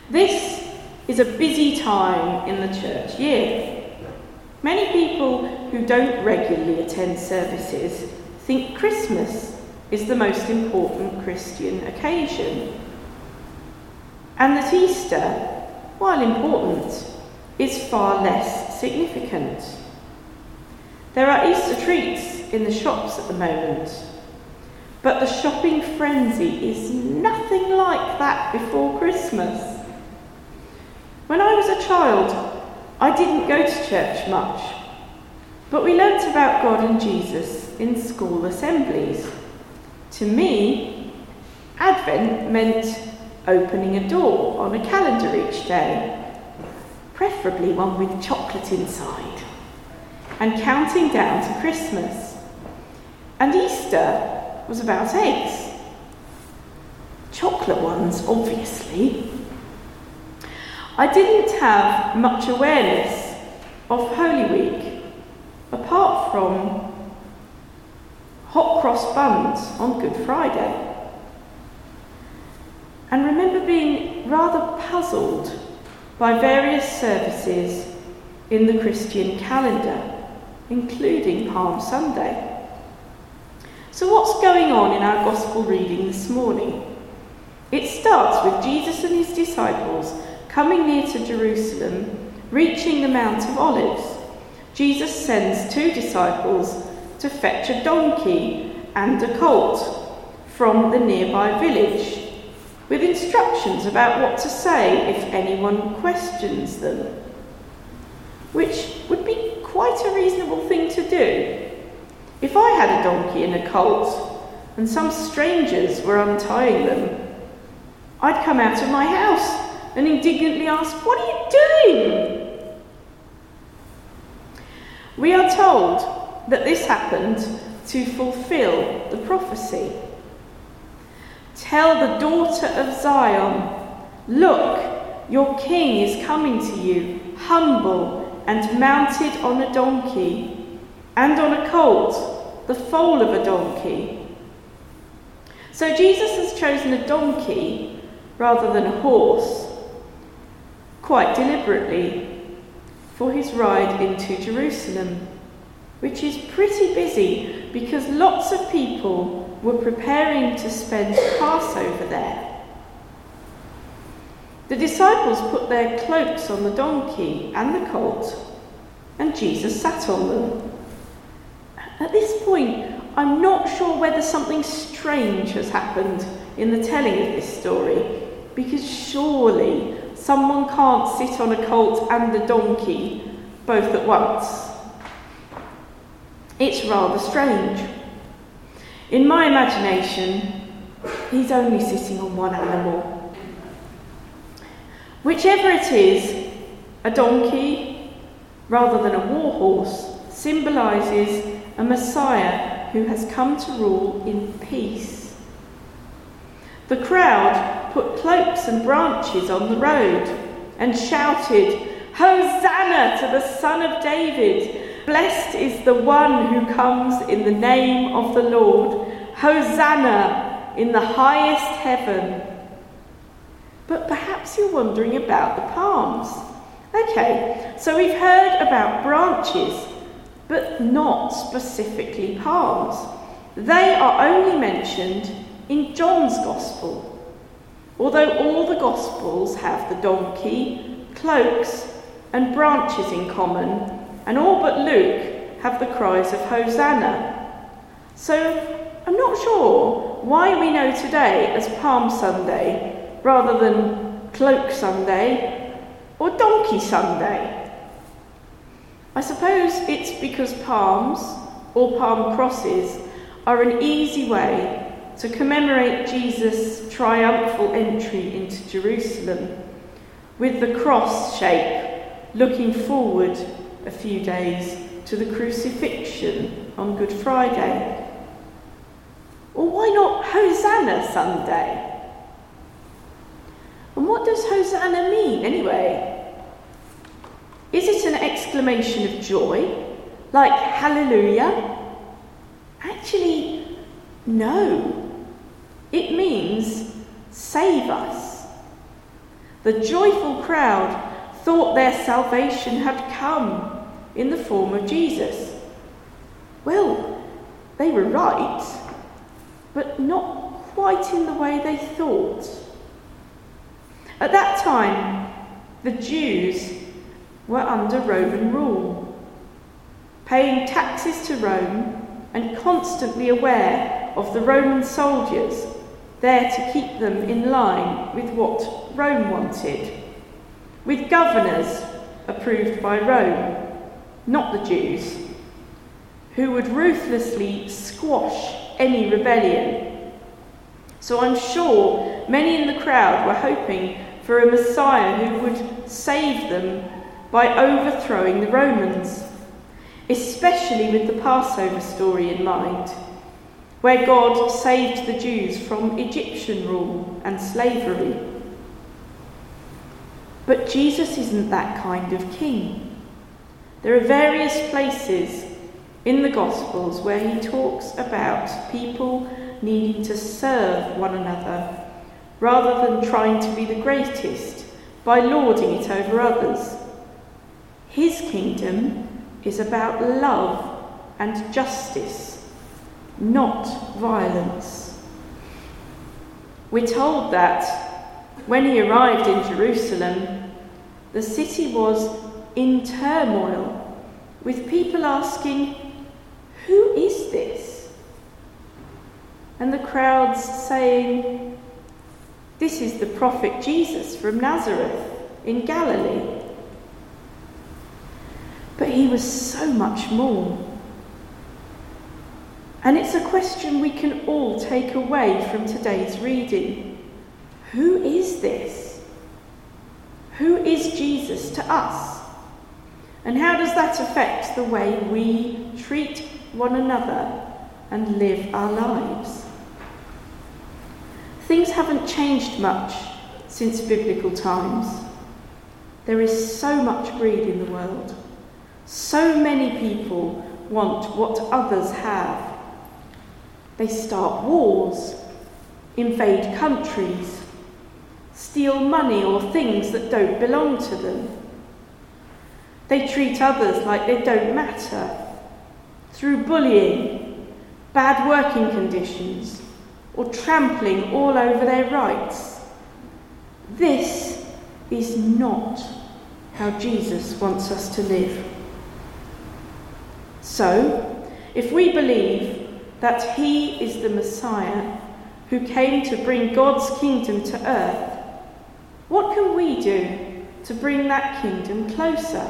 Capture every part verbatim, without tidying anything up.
This is a busy time in the church year. Many people who don't regularly attend services think Christmas is the most important Christian occasion, and that Easter, while important, is far less significant. There are Easter treats in the shops at the moment, but the shopping frenzy is nothing like that before Christmas. When I was a child, I didn't go to church much, but we learnt about God and Jesus in school assemblies. To me, Advent meant opening a door on a calendar each day, preferably one with chocolate inside, and counting down to Christmas. And Easter was about eggs. Chocolate ones, obviously. I didn't have much awareness of Holy Week, apart from hot cross buns on Good Friday, and remember being rather puzzled by various services in the Christian calendar, including Palm Sunday. So what's going on in our Gospel reading this morning? It starts with Jesus and his disciples coming near to Jerusalem, reaching the Mount of Olives. Jesus sends two disciples to fetch a donkey and a colt from the nearby village, with instructions about what to say if anyone questions them, which would be quite a reasonable thing to do. If I had a donkey and a colt, and some strangers were untying them, I'd come out of my house and indignantly ask, "What are you doing?" We are told that this happened to fulfill the prophecy. Tell the daughter of Zion, "Look, your king is coming to you, humble and mounted on a donkey, and on a colt, the foal of a donkey." So Jesus has chosen a donkey rather than a horse, quite deliberately, for his ride into Jerusalem, which is pretty busy because lots of people were preparing to spend Passover there. The disciples put their cloaks on the donkey and the colt, and Jesus sat on them. At this point, I'm not sure whether something strange has happened in the telling of this story, because surely someone can't sit on a colt and a donkey both at once. It's rather strange. In my imagination, he's only sitting on one animal. Whichever it is, a donkey, rather than a war horse, symbolises a Messiah who has come to rule in peace. The crowd put cloaks and branches on the road and shouted, "Hosanna to the Son of David! Blessed is the one who comes in the name of the Lord! Hosanna in the highest heaven!" But perhaps you're wondering about the palms. Okay, so we've heard about branches, but not specifically palms. They are only mentioned in John's Gospel, although all the Gospels have the donkey, cloaks and branches in common, and all but Luke have the cries of Hosanna. So I'm not sure why we know today as Palm Sunday rather than Cloak Sunday or Donkey Sunday. I suppose it's because palms or palm crosses are an easy way to commemorate Jesus' triumphal entry into Jerusalem, with the cross shape looking forward a few days to the crucifixion on Good Friday. Or why not Hosanna Sunday? And what does Hosanna mean anyway? Is it an exclamation of joy, like hallelujah? Actually, no. It means save us. the joyful crowd thought their salvation had come in the form of Jesus. Well, they were right, but not quite in the way they thought. At that time, the Jews were under Roman rule, paying taxes to Rome and constantly aware of the Roman soldiers there to keep them in line with what Rome wanted, with governors approved by Rome, not the Jews, who would ruthlessly squash any rebellion. So I'm sure many in the crowd were hoping for a Messiah who would save them by overthrowing the Romans, especially with the Passover story in mind, where God saved the Jews from Egyptian rule and slavery. But Jesus isn't that kind of king. There are various places in the Gospels where he talks about people needing to serve one another rather than trying to be the greatest by lording it over others. His kingdom is about love and justice, not violence. We're told that when he arrived in Jerusalem, the city was in turmoil, with people asking, "Who is this?" And the crowds saying, "This is the prophet Jesus from Nazareth in Galilee." But he was so much more. And it's a question we can all take away from today's reading. Who is this? Who is Jesus to us? And how does that affect the way we treat one another and live our lives? Things haven't changed much since biblical times. There is so much greed in the world. So many people want what others have. They start wars, invade countries, steal money or things that don't belong to them. They treat others like they don't matter, through bullying, bad working conditions, or trampling all over their rights. This is not how Jesus wants us to live. So, if we believe that he is the Messiah who came to bring God's kingdom to earth, what can we do to bring that kingdom closer?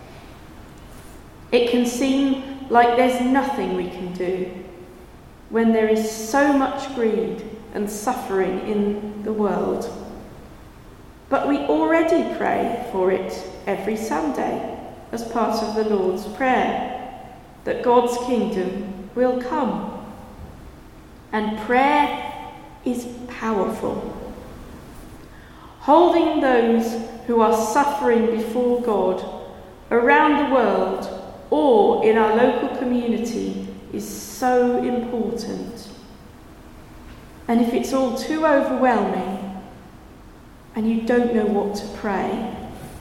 It can seem like there's nothing we can do when there is so much greed and suffering in the world. But we already pray for it every Sunday as part of the Lord's Prayer, that God's kingdom will come. And prayer is powerful. Holding those who are suffering before God around the world or in our local community is so important. And if it's all too overwhelming and you don't know what to pray,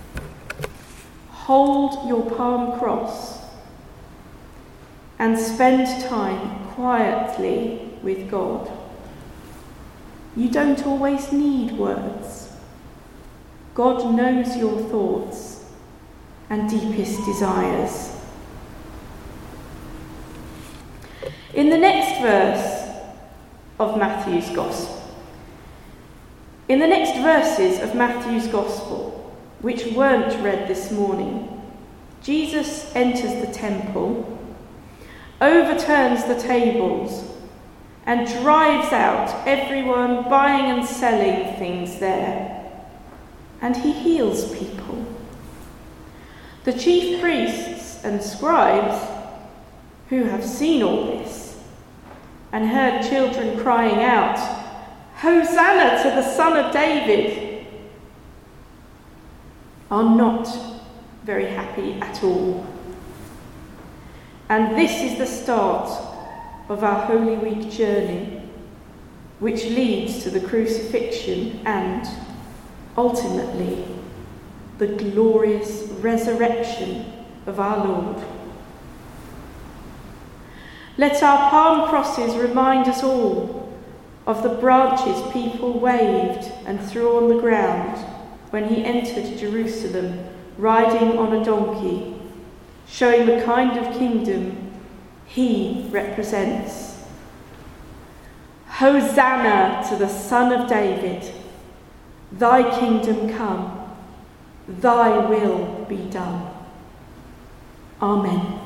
hold your palm cross and spend time quietly with God. You don't always need words. God knows your thoughts and deepest desires. In the next verse of Matthew's Gospel, in the next verses of Matthew's Gospel, which weren't read this morning, Jesus enters the temple, overturns the tables, and drives out everyone buying and selling things there. And he heals people. The chief priests and scribes, who have seen all this and heard children crying out, "Hosanna to the Son of David," are not very happy at all. And this is the start of our Holy Week journey, which leads to the crucifixion and ultimately, the glorious resurrection of our Lord. Let our palm crosses remind us all of the branches people waved and threw on the ground when he entered Jerusalem riding on a donkey, showing the kind of kingdom he represents. Hosanna to the Son of David. Thy kingdom come, thy will be done. Amen.